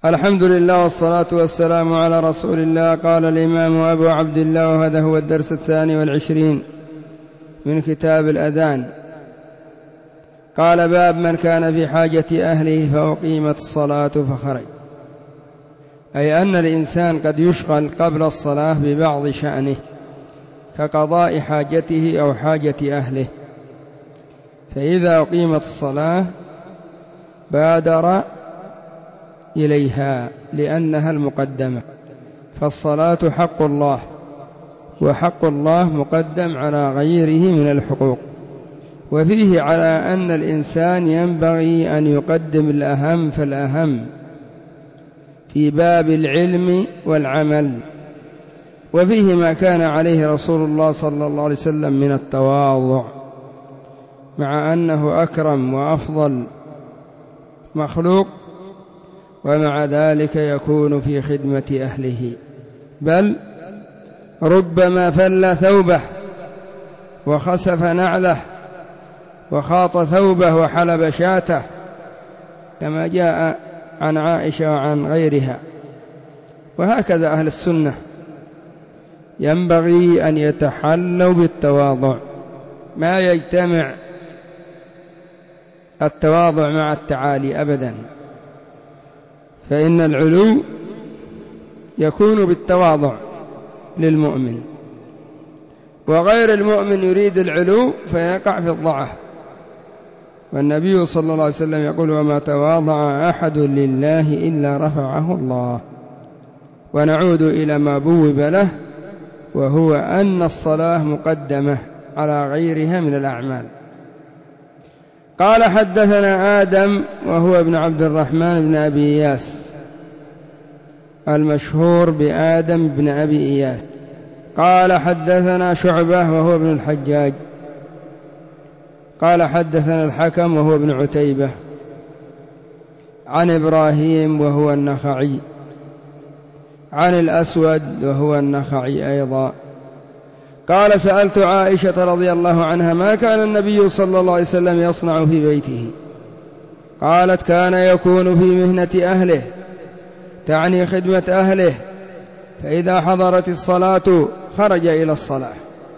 الحمد لله والصلاة والسلام على رسول الله. قال الإمام أبو عبد الله، وهذا هو الدرس 22 من كتاب الأذان. قال: باب من كان في حاجة أهله فأقيمت الصلاة فخرج، أي أن الإنسان قد يشغل قبل الصلاة ببعض شأنه كقضاء حاجته أو حاجة أهله، فإذا أقيمت الصلاة بادر إليها لأنها المقدمة، فالصلاة حق الله، وحق الله مقدم على غيره من الحقوق. وفيه على أن الإنسان ينبغي أن يقدم الأهم فالأهم في باب العلم والعمل، وفيه ما كان عليه رسول الله صلى الله عليه وسلم من التواضع، مع أنه أكرم وأفضل مخلوق، ومع ذلك يكون في خدمة أهله، بل ربما فل ثوبه وخسف نعله وخاط ثوبه وحلب شاته، كما جاء عن عائشة وعن غيرها. وهكذا أهل السنة ينبغي أن يتحلوا بالتواضع، ما يجتمع التواضع مع التعالي أبدا، فإن العلو يكون بالتواضع للمؤمن، وغير المؤمن يريد العلو فيقع في الضعف. والنبي صلى الله عليه وسلم يقول: وما تواضع أحد لله إلا رفعه الله. ونعود إلى ما بوب له، وهو أن الصلاة مقدمة على غيرها من الأعمال. قال: حدثنا آدم وهو ابن عبد الرحمن بن أبي إياس، المشهور بآدم بن أبي إياس. قال: حدثنا شعبة وهو ابن الحجاج. قال: حدثنا الحكم وهو ابن عتيبة عن إبراهيم وهو النخعي، عن الأسود وهو النخعي أيضا. قال: سألت عائشة رضي الله عنها: ما كان النبي صلى الله عليه وسلم يصنع في بيته؟ قالت: كان يكون في مهنة أهله، تعني خدمة أهله، فإذا حضرت الصلاة خرج إلى الصلاة.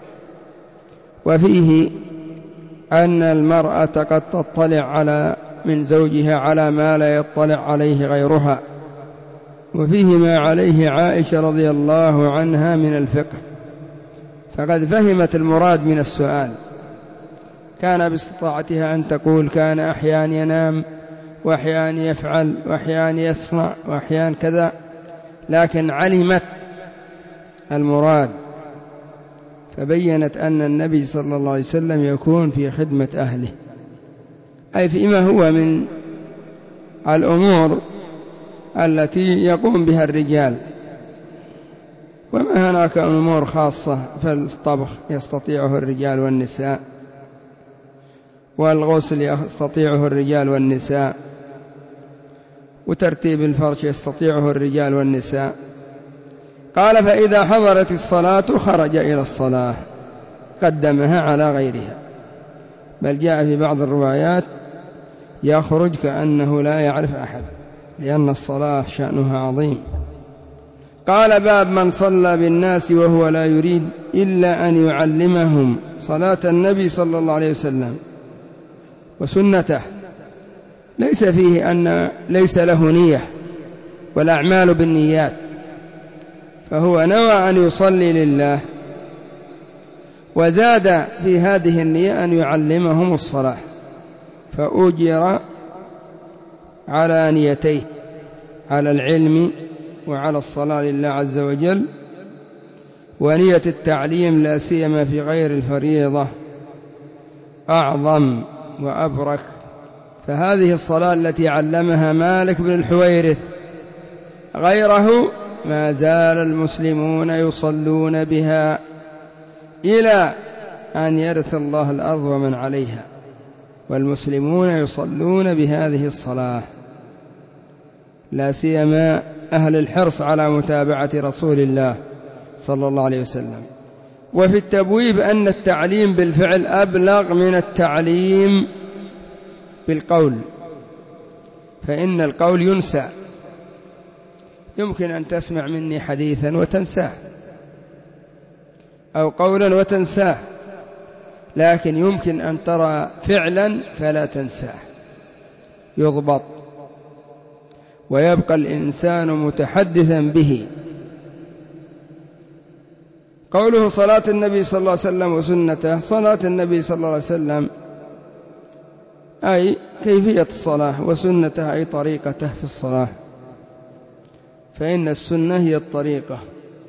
وفيه أن المرأة قد تطلع من زوجها على ما لا يطلع عليه غيرها، وفيه ما عليه عائشة رضي الله عنها من الفقه، فقد فهمت المراد من السؤال. كان باستطاعتها أن تقول: كان أحيان ينام، وأحيان يفعل، وأحيان يصنع، وأحيان كذا، لكن علمت المراد، فبينت أن النبي صلى الله عليه وسلم يكون في خدمة أهله، أي فيما هو من الأمور التي يقوم بها الرجال. وما هناك أمور خاصة، فالطبخ يستطيعه الرجال والنساء، والغسل يستطيعه الرجال والنساء، وترتيب الفرش يستطيعه الرجال والنساء. قال: فإذا حضرت الصلاة خرج إلى الصلاة، قدمها على غيرها، بل جاء في بعض الروايات: يخرج كأنه لا يعرف أحد، لأن الصلاة شأنها عظيم. قال: باب من صلى بالناس وهو لا يريد إلا أن يعلمهم صلاة النبي صلى الله عليه وسلم وسنته، ليس فيه أن ليس له نية، والأعمال بالنيات، فهو نوى أن يصلي لله، وزاد في هذه النية أن يعلمهم الصلاة، فأجر على نيتيه، على العلم وعلى الصلاة لله عز وجل. ونية التعليم لا سيما في غير الفريضة أعظم وأبرك. فهذه الصلاة التي علمها مالك بن الحويرث غيره ما زال المسلمون يصلون بها إلى أن يرث الله الأرض ومن عليها، والمسلمون يصلون بهذه الصلاة، لا سيما أهل الحرص على متابعة رسول الله صلى الله عليه وسلم. وفي التبويب أن التعليم بالفعل أبلغ من يمكن أن تسمع مني حديثا وتنساه أو قولا وتنساه، لكن يمكن أن ترى فعلا فلا تنساه، يضبط ويبقى الإنسان متحدثا به. قوله صلاة النبي صلى الله عليه وسلم وسنته، صلاة النبي صلى الله عليه وسلم أي كيفية الصلاة، وسنته أي طريقته في الصلاة، فإن السنة هي الطريقة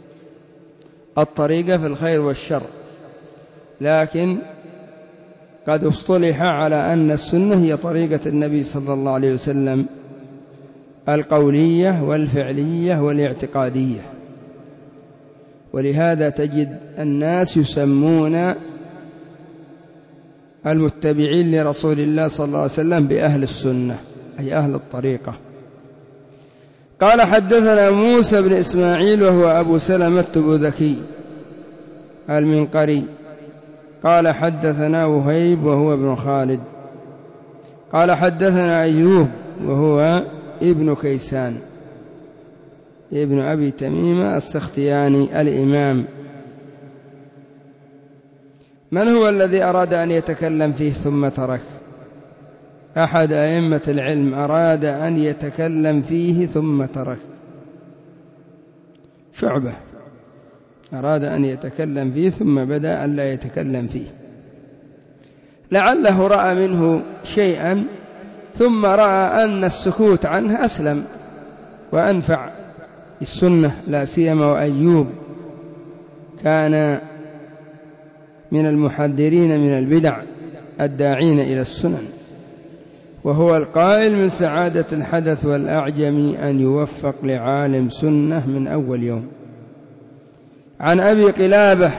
في الخير والشر، لكن قد اصطلح على أن السنة هي طريقة النبي صلى الله عليه وسلم القولية والفعلية والاعتقادية. ولهذا تجد الناس يسمون المتبعين لرسول الله صلى الله عليه وسلم بأهل السنة، أي أهل الطريقة. قال حدثنا موسى بن إسماعيل وهو أبو سلمة التبوذكي المنقري قال حدثنا وهيب وهو ابن خالد قال حدثنا أيوب وهو ابن كيسان ابن أبي تميمة السختياني الإمام. من هو الذي أراد أن يتكلم فيه ثم ترك؟ أحد أئمة العلم أراد أن يتكلم فيه ثم ترك. شعبة أراد أن يتكلم فيه ثم بدأ أن لا يتكلم فيه، لعله رأى منه شيئا ثم رأى أن السكوت عنه أسلم وأنفع السنة، لا سيما وأيوب كان من المحذرين من البدع الداعين إلى السنن، وهو القائل من سعادة الحدث والأعجم أن يوفق لعالم سنة من أول يوم. عن أبي قلابة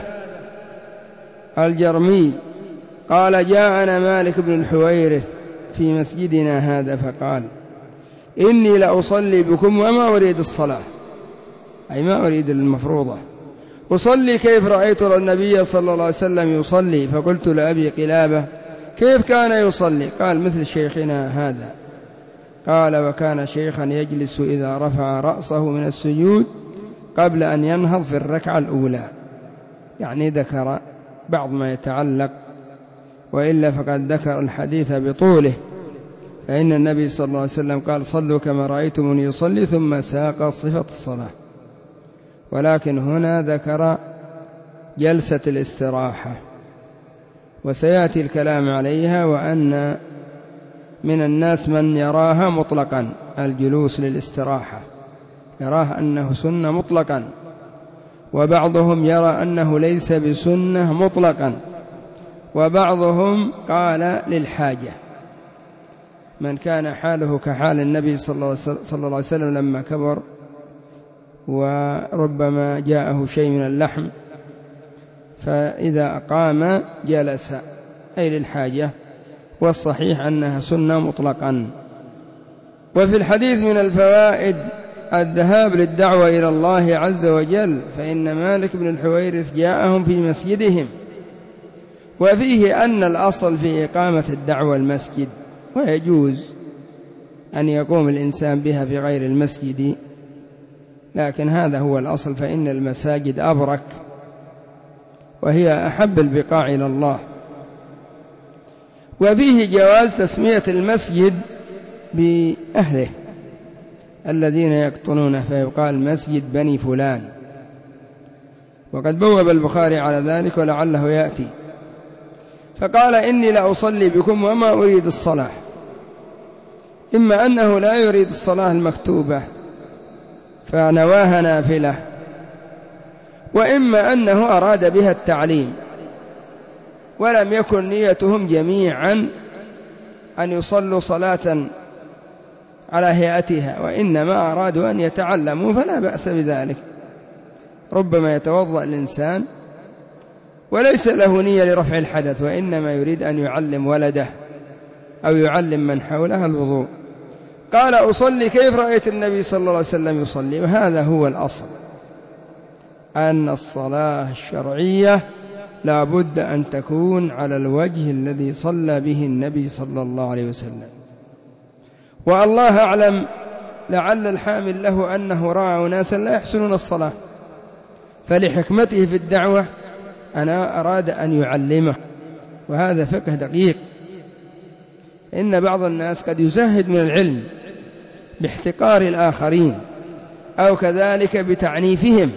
الجرمي قال جاءنا مالك بن الحويرث في مسجدنا هذا فقال إني لأصلي بكم وما أريد الصلاة، أي ما أريد المفروضة، أصلي كيف رأيت النبي صلى الله عليه وسلم يصلي. فقلت لأبي قلابة كيف كان يصلي؟ قال مثل شيخنا هذا. قال وكان شيخا يجلس إذا رفع رأسه من السجود قبل أن ينهض في الركعة الأولى، يعني ذكر بعض ما يتعلق، وإلا فقد ذكر الحديث بطوله، فإن النبي صلى الله عليه وسلم قال صلوا كما رأيتموني يصلي ثم ساق صفة الصلاة، ولكن هنا ذكر جلسة الاستراحة وسيأتي الكلام عليها، وأن من الناس من يراها مطلقا الجلوس للاستراحة، يراه أنه سنة مطلقا، وبعضهم يرى أنه ليس بسنة مطلقا، وبعضهم قال للحاجة، من كان حاله كحال النبي صلى الله عليه وسلم لما كبر وربما جاءه شيء من اللحم فإذا أقام جلس، أي للحاجة، والصحيح أنها سنة مطلقا. وفي الحديث من الفوائد الذهاب للدعوة إلى الله عز وجل، فإن مالك بن الحويرث جاءهم في مسجدهم، وفيه أن الأصل في إقامة الدعوة المسجد، ويجوز أن يقوم الإنسان بها في غير المسجد، لكن هذا هو الأصل، فإن المساجد أبرك وهي أحب البقاع إلى الله. وفيه جواز تسمية المسجد بأهله الذين يقطنونه، فيقال مسجد بني فلان، وقد بوب البخاري على ذلك ولعله يأتي. فقال إني لأصلي بكم وما أريد الصلاة، إما أنه لا يريد الصلاة المكتوبة فنواها نافلة، وإما أنه أراد بها التعليم، ولم يكن نيتهم جميعا أن يصلوا صلاة على هيئتها، وإنما أرادوا أن يتعلموا، فلا بأس بذلك. ربما يتوضأ الإنسان وليس له نية لرفع الحدث، وإنما يريد أن يعلم ولده أو يعلم من حوله الوضوء. قال أصلي كيف رأيت النبي صلى الله عليه وسلم يصلي، وهذا هو الأصل، أن الصلاة الشرعية لا بد أن تكون على الوجه الذي صلى به النبي صلى الله عليه وسلم. والله أعلم لعل الحامل له أنه رأى أناسا لا يحسنون الصلاة، فلحكمته في الدعوة أنا أراد أن يعلمه، وهذا فقه دقيق. إن بعض الناس قد يزهد من العلم باحتقار الآخرين أو كذلك بتعنيفهم،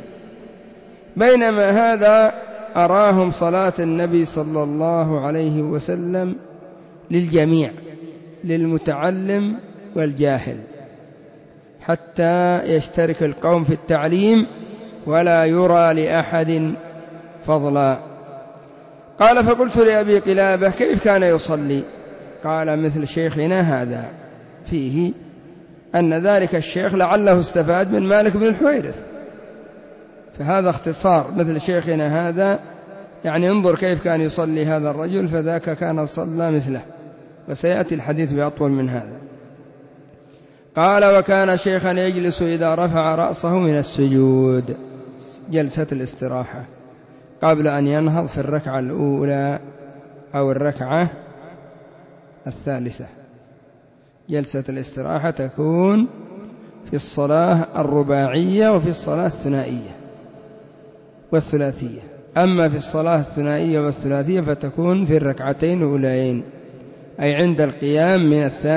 بينما هذا أراهم صلاة النبي صلى الله عليه وسلم للجميع، للمتعلم والجاهل، حتى يشترك القوم في التعليم ولا يرى لأحد فضلا. قال فقلت لأبي قلابة كيف كان يصلي؟ قال مثل شيخنا هذا، فيه أن ذلك الشيخ لعله استفاد من مالك بن الحويرث، فهذا اختصار مثل شيخنا هذا، يعني انظر كيف كان يصلي هذا الرجل فذاك كان صلى مثله، وسيأتي الحديث بأطول من هذا. قال وكان شيخا يجلس إذا رفع رأسه من السجود، جلسة الاستراحة قبل أن ينهض في الركعة الأولى أو الركعة الثالثة. جلسة الاستراحة تكون في الصلاة الرباعية وفي الصلاة الثنائية والثلاثية، أما في الصلاة الثنائية والثلاثية فتكون في الركعتين الأوليين، أي عند القيام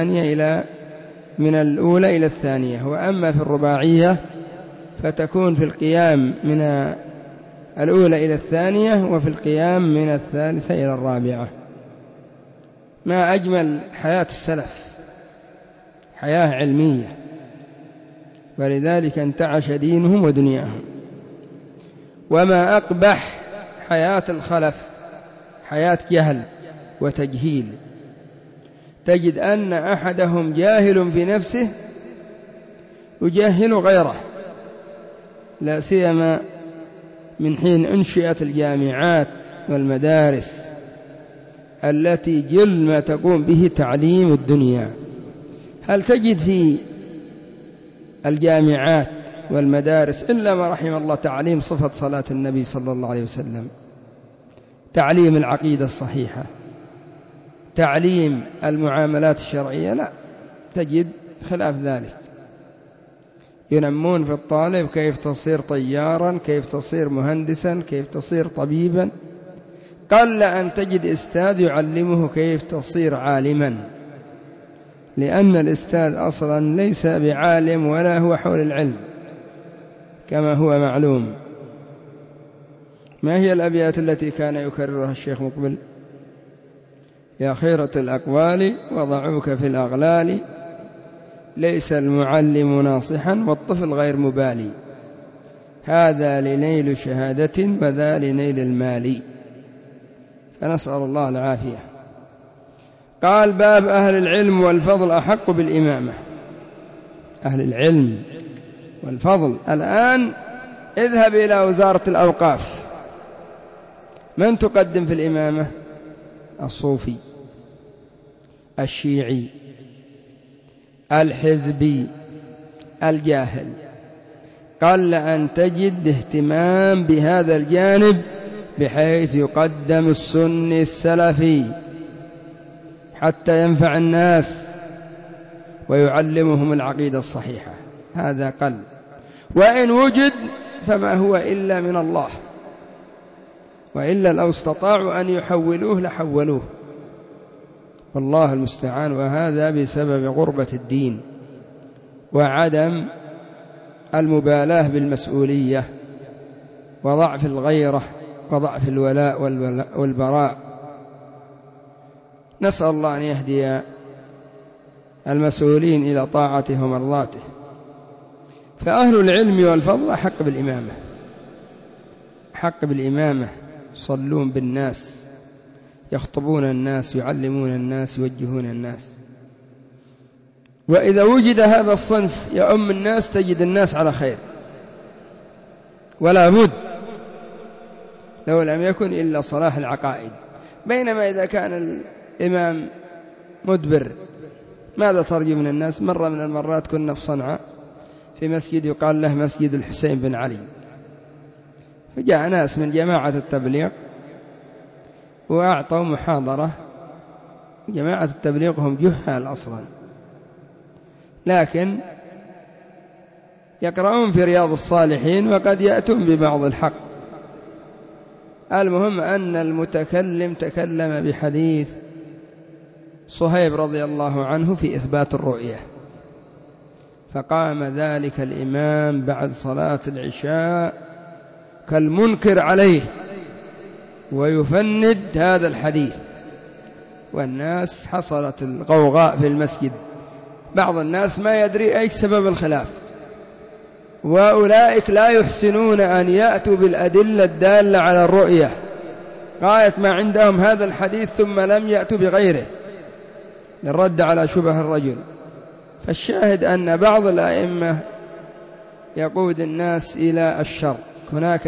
من الأولى إلى الثانية. وأما في الرباعية فتكون في القيام من الأولى إلى الثانية، وفي القيام من الثالثة إلى الرابعة. ما أجمل حياة السلف، حياة علمية، ولذلك انتعش دينهم ودنياهم. وما أقبح حياة الخلف، حياة جهل وتجهيل، تجد أن أحدهم جاهل في نفسه يجهل غيره، لا سيما من حين أنشئت الجامعات والمدارس التي جل ما تقوم به تعليم الدنيا. هل تجد في الجامعات والمدارس إلا ما رحم الله تعليم صفة صلاة النبي صلى الله عليه وسلم، تعليم العقيدة الصحيحة، تعليم المعاملات الشرعية؟ لا، تجد خلاف ذلك. ينمون في الطالب كيف تصير طيارا، كيف تصير مهندسا، كيف تصير طبيبا. قل أن تجد أستاذ يعلمه كيف تصير عالما، لأن الأستاذ أصلا ليس بعالم ولا هو حول العلم كما هو معلوم. ما هي الأبيات التي كان يكررها الشيخ مقبل؟ يا خيرة الأقوال وضعوك في الأغلال، ليس المعلم ناصحا والطفل غير مبالي، هذا لنيل شهادة وذا لنيل المال. فنسأل الله العافية. قال باب أهل العلم والفضل أحق بالإمامة. أهل العلم والفضل. الآن اذهب إلى وزارة الأوقاف، من تقدم في الإمامة؟ الصوفي، الشيعي، الحزبي، الجاهل. قل أن تجد اهتمام بهذا الجانب بحيث يقدم السني السلفي حتى ينفع الناس ويعلمهم العقيدة الصحيحة، هذا قل. وإن وجد فما هو إلا من الله، وإلا لو استطاعوا أن يحولوه لحولوه، والله المستعان. وهذا بسبب غربة الدين وعدم المبالاة بالمسؤولية وضعف الغيرة وضعف الولاء والبراء. نسأل الله أن يهدي المسؤولين إلى طاعته ومرضاته. فأهل العلم والفضل حق بالإمامة، حق بالإمامة، يصلون بالناس، يخطبون الناس، يعلمون الناس، يوجهون الناس. وإذا وجد هذا الصنف يؤم الناس تجد الناس على خير، ولا بد لو لم يكن إلا صلاح العقائد. بينما إذا كان الإمام مدبر ماذا ترجو من الناس؟ مرة من المرات كنا في صنعاء في مسجد يقال له مسجد الحسين بن علي، فجاء ناس من جماعة التبليغ وأعطوا محاضرة. جماعة التبليغ هم جهال أصلا، لكن يقرؤون في رياض الصالحين وقد يأتون ببعض الحق. المهم أن المتكلم تكلم بحديث صهيب رضي الله عنه في إثبات الرؤية، فقام ذلك الإمام بعد صلاة العشاء كالمنكر عليه ويفند هذا الحديث، والناس حصلت الغوغاء في المسجد، بعض الناس ما يدري أي سبب الخلاف، وأولئك لا يحسنون أن يأتوا بالأدلة الدالة على الرؤية، غاية ما عندهم هذا الحديث ثم لم يأتوا بغيره للرد على شبه الرجل. فالشاهد أن بعض الأئمة يقود الناس إلى الشر. هناك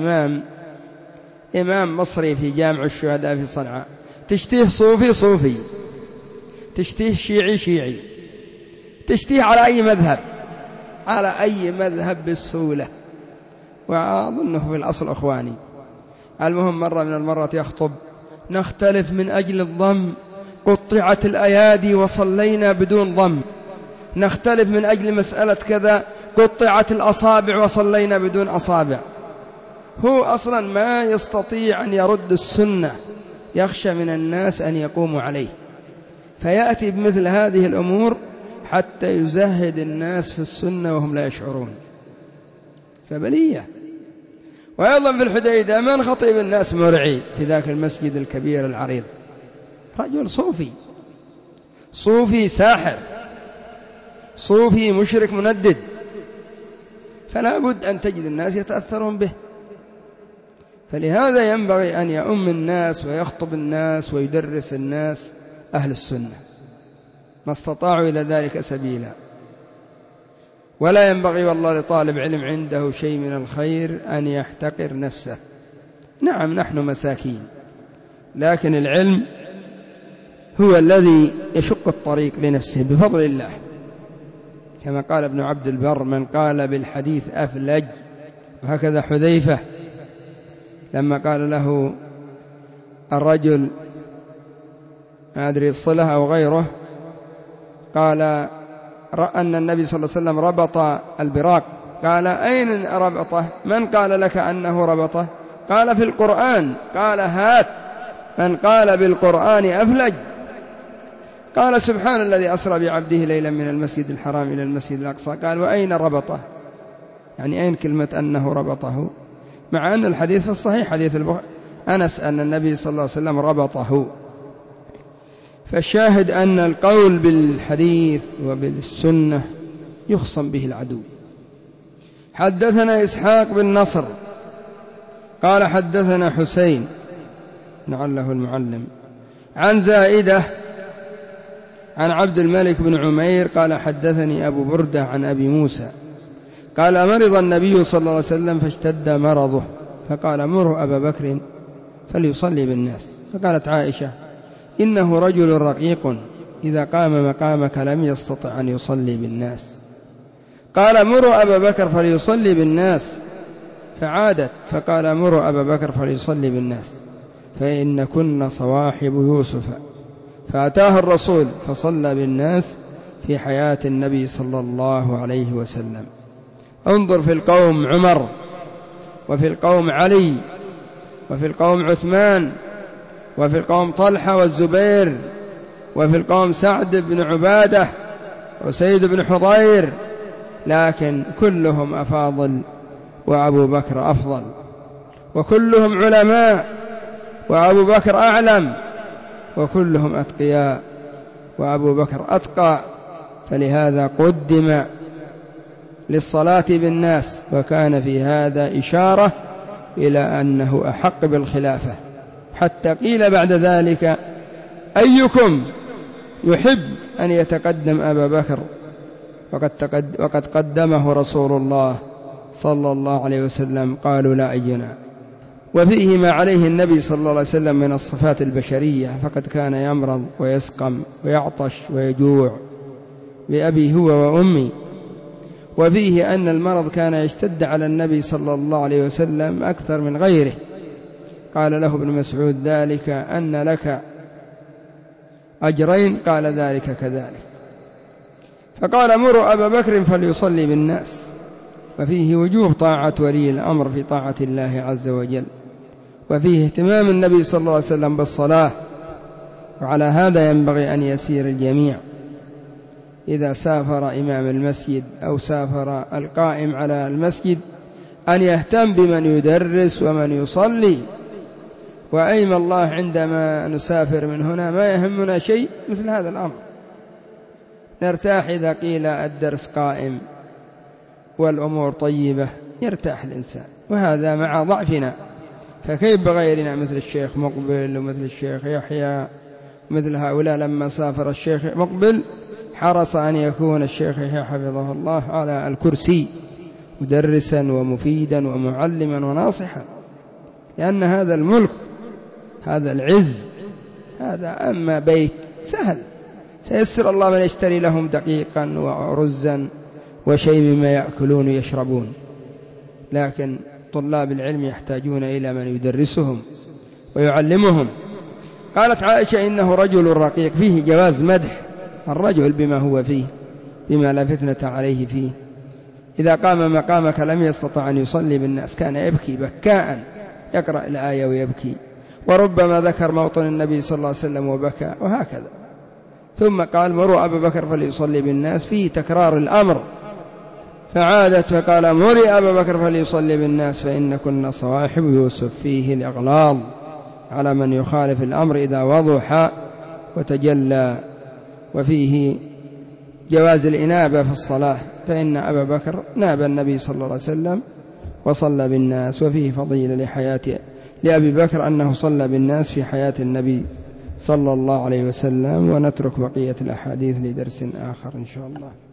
إمام مصري في جامع الشهداء في صنعاء، تشتيه صوفي صوفي، تشتيه شيعي شيعي، تشتيه على أي مذهب بالسهولة، وأظنه في الأصل أخواني. المهم مرة من المرات يخطب: نختلف من أجل الضم، قطعت الأيادي وصلينا بدون ضم، نختلف من أجل مسألة كذا، قطعت الأصابع وصلينا بدون أصابع. هو أصلا ما يستطيع أن يرد السنة، يخشى من الناس أن يقوموا عليه، فيأتي بمثل هذه الأمور حتى يزهد الناس في السنة وهم لا يشعرون، فبلية. وأيضا في الحديدة من خطيب الناس مرعي في ذاك المسجد الكبير العريض، رجل صوفي ساحر، صوفي مشرك مندد، فلا بد أن تجد الناس يتأثرون به. فلهذا ينبغي أن يؤم الناس ويخطب الناس ويدرس الناس أهل السنة ما استطاعوا إلى ذلك سبيلا. ولا ينبغي والله لطالب علم عنده شيء من الخير أن يحتقر نفسه. نعم نحن مساكين، لكن العلم هو الذي يشق الطريق لنفسه بفضل الله، كما قال ابن عبد البر: من قال بالحديث أفلج. وهكذا حذيفة لما قال له الرجل، ما أدري الصلة أو غيره، قال رأى أن النبي صلى الله عليه وسلم ربط البراق، قال: أين ربطه؟ من قال لك أنه ربطه؟ قال: في القرآن. قال: هات من قال بالقرآن أفلج. قال: سبحان الذي أسرى بعبده ليلا من المسجد الحرام إلى المسجد الأقصى. قال: وأين ربطه؟ يعني أين كلمة أنه ربطه؟ مع أن الحديث في الصحيح، حديث أنس أن النبي صلى الله عليه وسلم ربطه. فالشاهد أن القول بالحديث وبالسنة يخصم به العدو. حدثنا إسحاق بن نصر قال حدثنا حسين لعله المعلم عن زائدة عن عبد الملك بن عمير قال حدثني أبو بردة عن أبي موسى قال: مرض النبي صلى الله عليه وسلم فاشتد مرضه، فقال: مروا أبا بكر فليصلي بالناس. فقالت عائشة: إنه رجل رقيق إذا قام مقامك لم يستطع أن يصلي بالناس. قال: مروا أبا بكر فليصلي بالناس. فعادت فقال: مروا أبا بكر فليصلي بالناس، فإن كنا صواحب يوسف. فأتاه الرسول فصلى بالناس في حياة النبي صلى الله عليه وسلم. انظر في القوم عمر، وفي القوم علي، وفي القوم عثمان، وفي القوم طلحة والزبير، وفي القوم سعد بن عبادة وسيد بن حضير، لكن كلهم أفاضل وأبو بكر أفضل، وكلهم علماء وأبو بكر أعلم، وكلهم أتقياء وأبو بكر أتقى. فلهذا قدم للصلاة بالناس، وكان في هذا إشارة إلى أنه أحق بالخلافة، حتى قيل بعد ذلك: أيكم يحب أن يتقدم أبا بكر وقد قدمه رسول الله صلى الله عليه وسلم؟ قالوا: لا أينا. وفيه ما عليه النبي صلى الله عليه وسلم من الصفات البشرية، فقد كان يمرض ويسقم ويعطش ويجوع بأبي هو وأمي. وفيه أن المرض كان يشتد على النبي صلى الله عليه وسلم أكثر من غيره. قال له ابن مسعود: ذلك أن لك أجرين. قال: ذلك كذلك. فقال: مروا أبا بكر فليصلي بالناس. وفيه وجوب طاعة ولي الأمر في طاعة الله عز وجل، وفيه اهتمام النبي صلى الله عليه وسلم بالصلاة. وعلى هذا ينبغي أن يسير الجميع إذا سافر إمام المسجد أو سافر القائم على المسجد أن يهتم بمن يدرس ومن يصلي. وأيم الله عندما نسافر من هنا ما يهمنا شيء مثل هذا الأمر، نرتاح إذا قيل الدرس قائم والأمور طيبة، يرتاح الإنسان. وهذا مع ضعفنا، فكيف بغيرنا مثل الشيخ مقبل ومثل الشيخ يحيى، مثل هؤلاء لما سافر الشيخ مقبل حرص أن يكون الشيخ يحيى حفظه الله على الكرسي مدرسا ومفيدا ومعلما وناصحا، لأن هذا الملك، هذا العز، هذا أما بيت سهل سيسر الله من يشتري لهم دقيقا ورزا وشيء مما يأكلون ويشربون، لكن طلاب العلم يحتاجون إلى من يدرسهم ويعلمهم. قالت عائشة إنه رجل رقيق، فيه جواز مدح الرجل بما هو فيه، بما لا فتنة عليه فيه. إذا قام مقامك لم يستطع أن يصلي بالناس، كان يبكي بكاء، يقرأ الآية ويبكي، وربما ذكر موطن النبي صلى الله عليه وسلم وبكى، وهكذا. ثم قال مروا أبا بكر فليصلي بالناس، فيه تكرار الأمر، فعادت فقال مري أبا بكر فليصلي بالناس فإن كنا صواحب يوسف. فيه الإغلاظ على من يخالف الأمر إذا وضح وتجلى. وفيه جواز الإنابة في الصلاة، فإن أبا بكر ناب النبي صلى الله عليه وسلم وصلى بالناس. وفيه فضيلة لأبي بكر أنه صلى بالناس في حياة النبي صلى الله عليه وسلم. ونترك بقية الأحاديث لدرس آخر إن شاء الله.